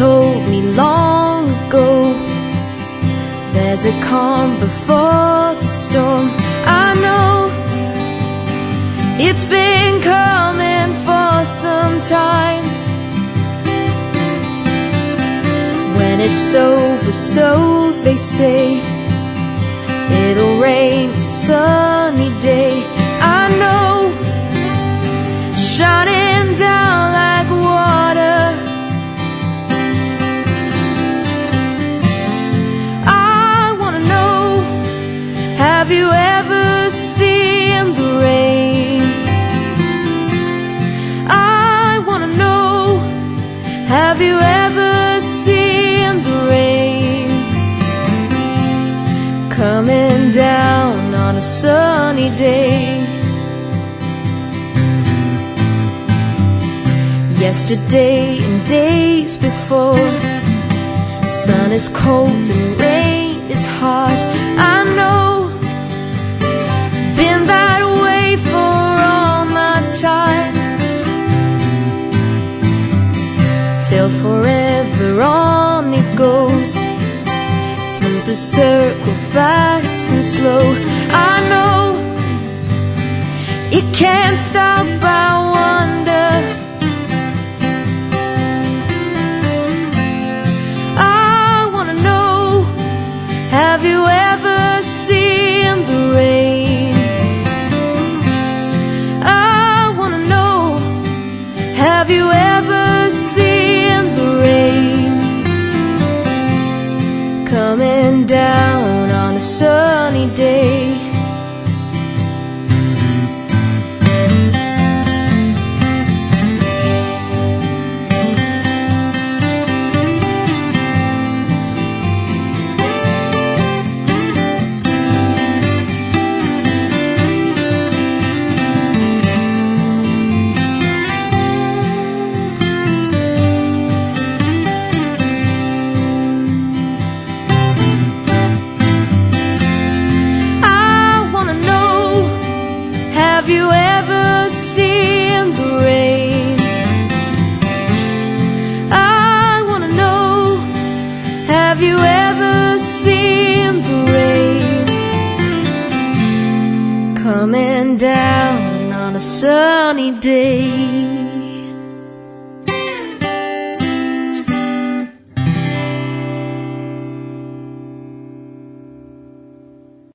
told me long ago, there's a calm before the storm. I know it's been coming for some time. When it's over, so they say, it'll rain a sunny day. I know, shining down like water. I wanna know, have you ever seen the rain? I wanna know, have you ever seen the rain coming down on a sunny day? Yesterday and days before, sun is cold and rain is hard. I know, been that way for all my time. Till forever on it goes, through the circle fast and slow. I know, it can't stop, I wonder. Have you ever seen the rain? I wanna know, have you ever seen the rain coming down on a sunny day? Have you ever seen the rain? I wanna know, have you ever seen the rain coming down on a sunny day?